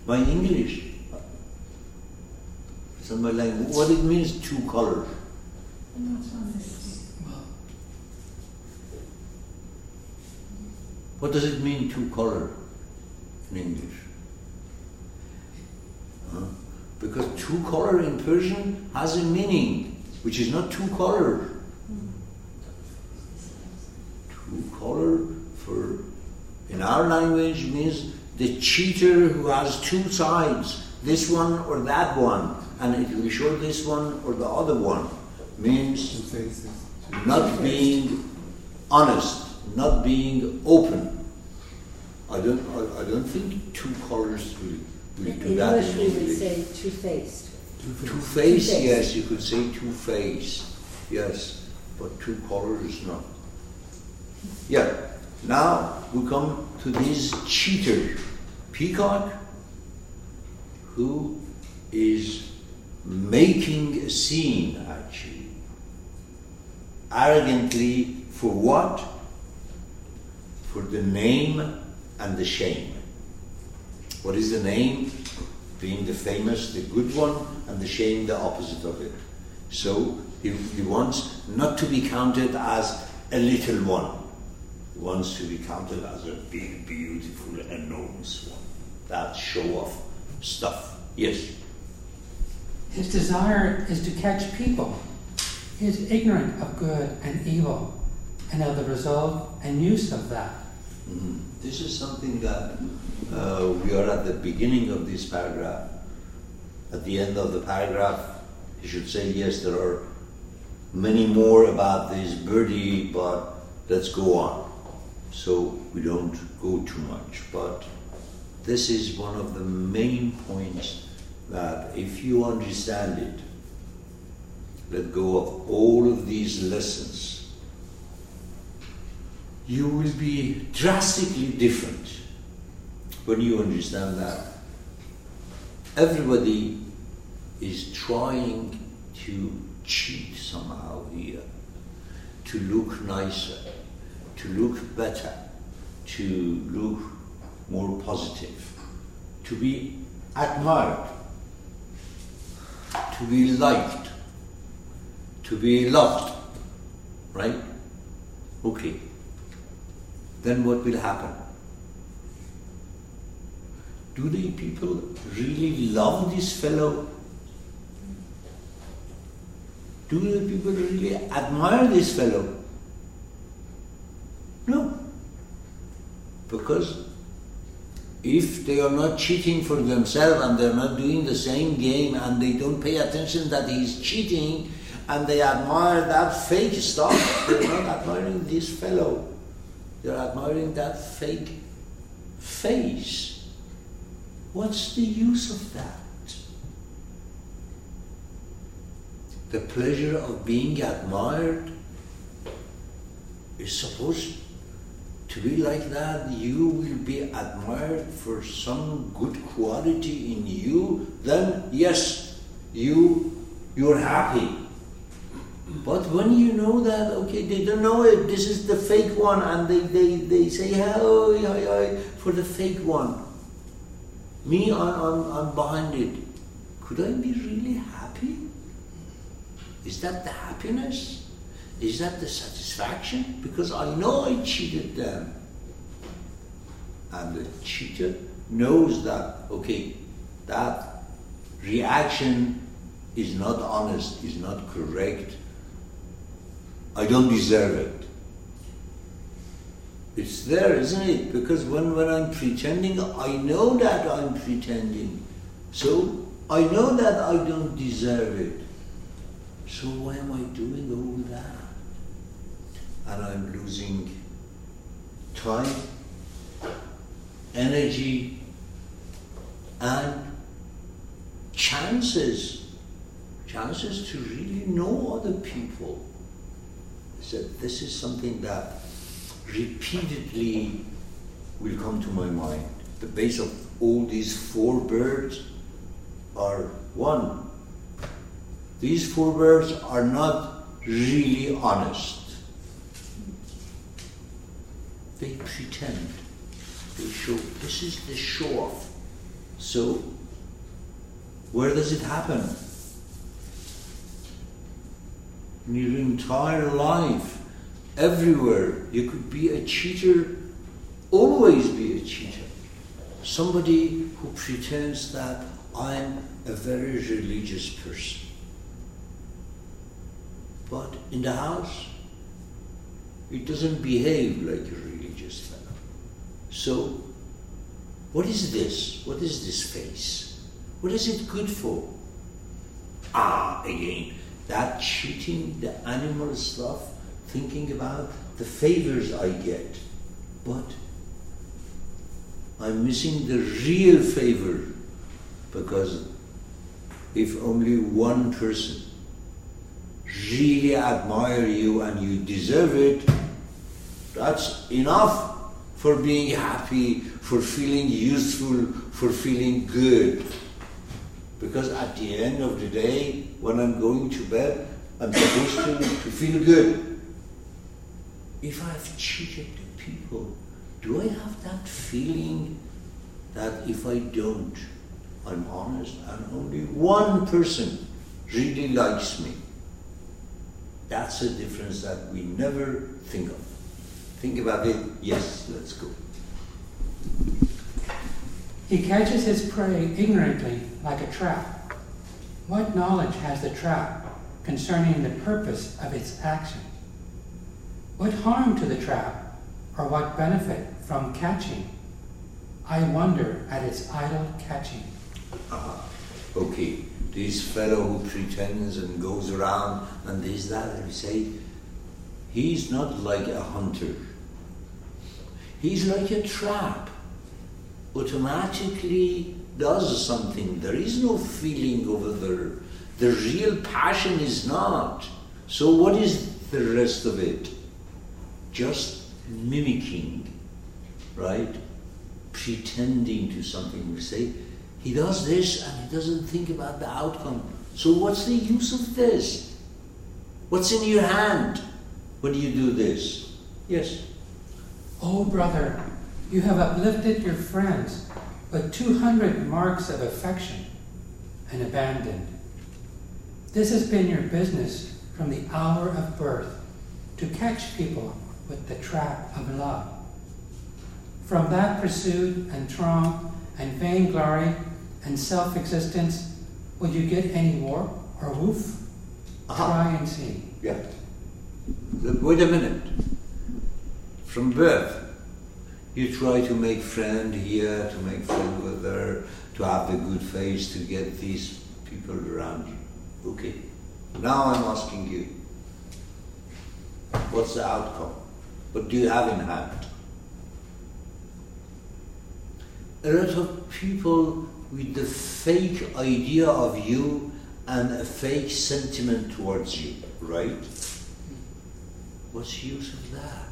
my English. It's not my language. What it means, two colors. What does it mean, two color, in English? Because two color in Persian has a meaning, which is not two colors. Two color in our language means the cheater who has two sides, this one or that one, and it will show this one or the other one. Means not being honest, not being open. I don't think two colors will do that. In English we would say two-faced. Two-faced, yes, you could say two-faced, yes, but two colors not. Yeah, now we come to this cheater, peacock, who is making a scene, actually, arrogantly. For what? For the name and the shame. What is the name? Being the famous, the good one, and the shame, the opposite of it. So he wants not to be counted as a little one. He wants to be counted as a big, beautiful, enormous one. That show-off stuff. Yes? His desire is to catch people. He is ignorant of good and evil, and of the result and use of that. Mm-hmm. This is something that we are at the beginning of this paragraph. At the end of the paragraph, you should say, yes, there are many more about this birdie, but let's go on. So we don't go too much. But this is one of the main points that if you understand it, let go of all of these lessons, you will be drastically different when you understand that everybody is trying to cheat somehow here, to look nicer, to look better, to look more positive, to be admired, to be liked, to be loved, right? Okay. Then what will happen? Do the people really love this fellow? Do the people really admire this fellow? No. Because if they are not cheating for themselves and they're not doing the same game and they don't pay attention that he's cheating and they admire that fake stuff, they're not admiring this fellow. They're admiring that fake face. What's the use of that? The pleasure of being admired is supposed to be like that. You will be admired for some good quality in you, then yes, you're happy. But when you know that, okay, they don't know it, this is the fake one, and they say, hi, for the fake one. Me, I'm behind it. Could I be really happy? Is that the happiness? Is that the satisfaction? Because I know I cheated them. And the cheater knows that, okay, that reaction is not honest, is not correct. I don't deserve it. It's there, isn't it? Because when I'm pretending, I know that I'm pretending. So I know that I don't deserve it. So why am I doing all that? And I'm losing time, energy, and chances to really know other people. So this is something that repeatedly will come to my mind. The base of all these four birds are one. These four birds are not really honest. They pretend. They show. This is the show-off. So, where does it happen? In your entire life, everywhere, you could be a cheater, always be a cheater. Somebody who pretends that I'm a very religious person. But in the house, it doesn't behave like a religious fellow. So, what is this? What is this face? What is it good for? Again, that cheating, the animal stuff, thinking about the favors I get. But I'm missing the real favor, because if only one person really admire you and you deserve it, that's enough for being happy, for feeling useful, for feeling good. Because at the end of the day, when I'm going to bed, I'm supposed to feel good. If I've cheated the people, do I have that feeling that if I don't, I'm honest and only one person really likes me? That's a difference that we never think of. Think about it. Yes, let's go. He catches his prey ignorantly like a trap. What knowledge has the trap concerning the purpose of its action? What harm to the trap, or what benefit from catching? I wonder at its idle catching. Okay, this fellow who pretends and goes around and this, that, and we say, he's not like a hunter. He's like a trap. Automatically does something. There is no feeling over there. The real passion is not. So what is the rest of it? Just mimicking, right? Pretending to something. We say, he does this and he doesn't think about the outcome. So what's the use of this? What's in your hand when you do this? Yes? Oh, brother, you have uplifted your friends with 200 marks of affection and abandoned. This has been your business from the hour of birth, to catch people with the trap of love. From that pursuit and trump and vainglory and self-existence, will you get any warp or woof? Try and see. Yeah. Wait a minute. From birth, you try to make friend here, to make friend with there, to have the good face, to get these people around you. Okay. Now I'm asking you, what's the outcome? What do you have in hand? A lot of people with the fake idea of you and a fake sentiment towards you, right? What's the use of that?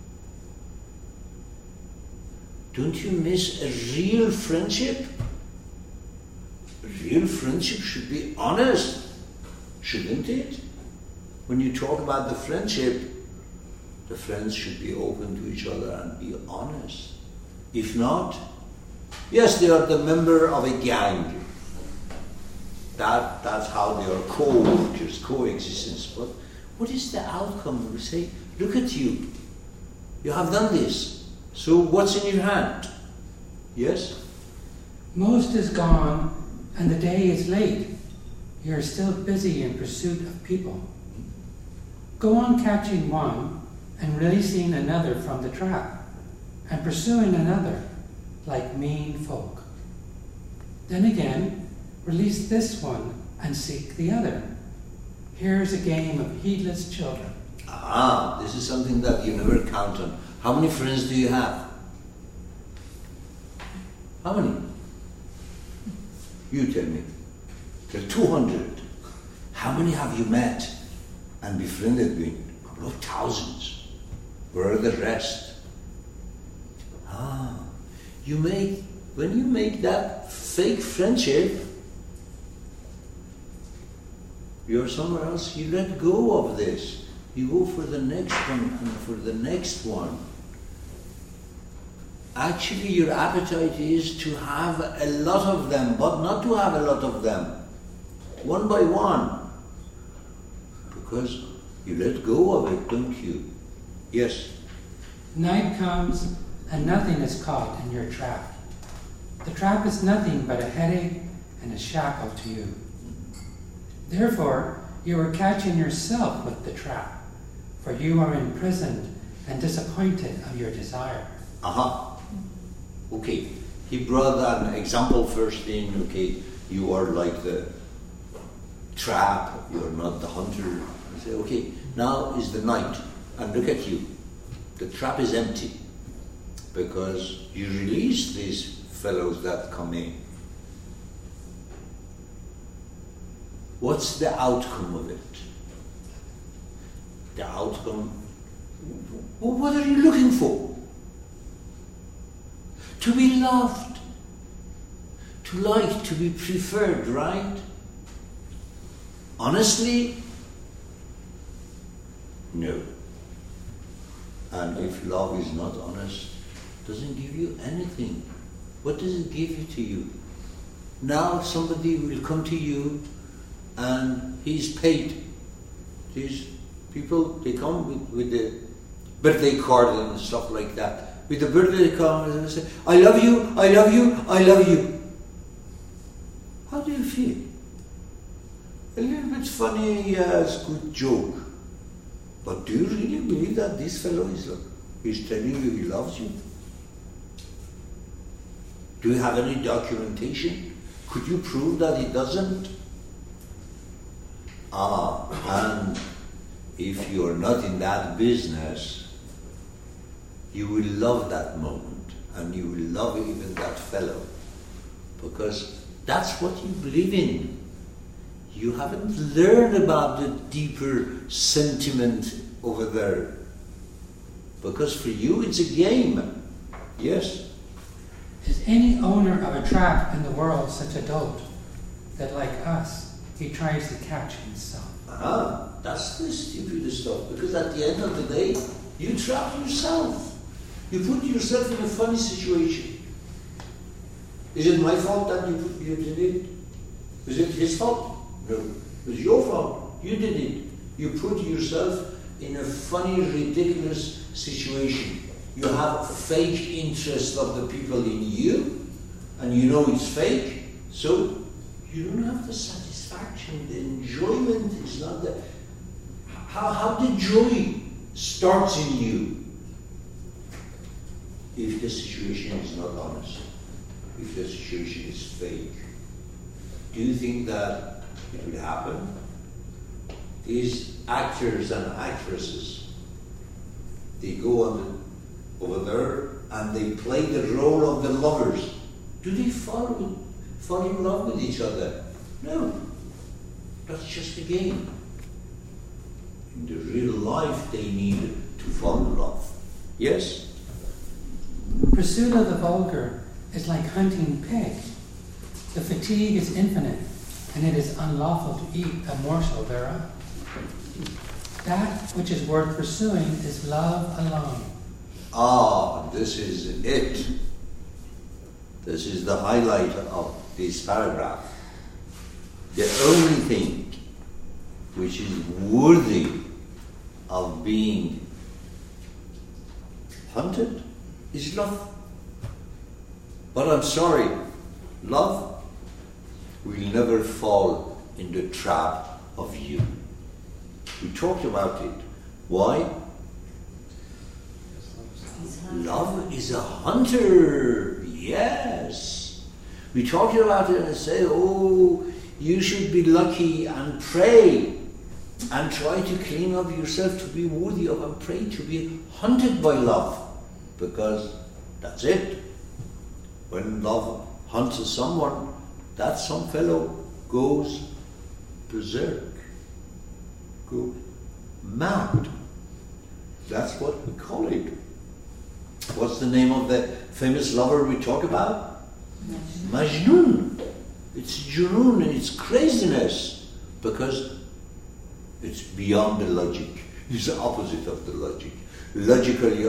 Don't you miss a real friendship? A real friendship should be honest, shouldn't it? When you talk about the friendship, the friends should be open to each other and be honest. If not, yes, they are the member of a gang. That's how they are co-workers, coexistence. But what is the outcome? We say, look at you. You have done this. So what's in your hand? Yes? Most is gone, and the day is late. You are still busy in pursuit of people. Go on catching one and releasing another from the trap, and pursuing another like mean folk. Then again, release this one and seek the other. Here's a game of heedless children. This is something that you never count on. How many friends do you have? How many? You tell me. There are 200. How many have you met and befriended with? A couple of thousands. Where are the rest? When you make that fake friendship, you're somewhere else, you let go of this. You go for the next one and for the next one. Actually, your appetite is to have a lot of them, but not to have a lot of them, one by one. Because you let go of it, don't you? Yes. Night comes and nothing is caught in your trap. The trap is nothing but a headache and a shackle to you. Therefore, you are catching yourself with the trap, for you are imprisoned and disappointed of your desire. Aha. Okay. He brought an example first in, okay, you are like the trap, you're not the hunter. You say, okay, now is the night, and look at you. The trap is empty, because you release these fellows that come in. What's the outcome of it? The outcome, what are you looking for? To be loved, to like, to be preferred, right? Honestly, no. And if love is not honest, it doesn't give you anything. What does it give to you? Now somebody will come to you and he's paid. These people, they come with the birthday card and stuff like that. With the birthday card and they say, I love you, I love you, I love you. How do you feel? A little bit funny, yes, good joke. But do you really believe that this fellow is telling you he loves you? Do you have any documentation? Could you prove that he doesn't? And if you're not in that business, you will love that moment, and you will love even that fellow, because that's what you believe in. You haven't learned about the deeper sentiment over there, because for you it's a game. Yes? Is any owner of a trap in the world such a dolt that, like us, he tries to catch himself? That's the stupid stuff, because at the end of the day, you trap yourself. You put yourself in a funny situation. Is it my fault that you did it? Is it his fault? No. It was your fault. You did it. You put yourself in a funny, ridiculous situation. You have fake interest of the people in you, and you know it's fake, so you don't have the satisfaction, the enjoyment is not there. How the joy starts in you if the situation is not honest, if the situation is fake? Do you think that it will happen? These actors and actresses, they go over there and they play the role of the lovers. Do they fall in love with each other? No. That's just a game. In the real life, they need to fall in love. Yes? Pursuit of the vulgar is like hunting pig. The fatigue is infinite, and it is unlawful to eat a morsel thereof. That which is worth pursuing is love alone. This is it. This is the highlight of this paragraph. The only thing which is worthy of being hunted is love. But I'm sorry, love will never fall in the trap of you. We talked about it. Why? Love is a hunter. Yes. We talked about it and say, you should be lucky and pray and try to clean up yourself to be worthy of and pray to be hunted by love, because that's it. When love hunts someone, that some fellow goes berserk, goes mad. That's what we call it. What's the name of the famous lover we talk about? Majnun. It's junoon, and it's craziness, because it's beyond the logic. It's the opposite of the logic. Logically,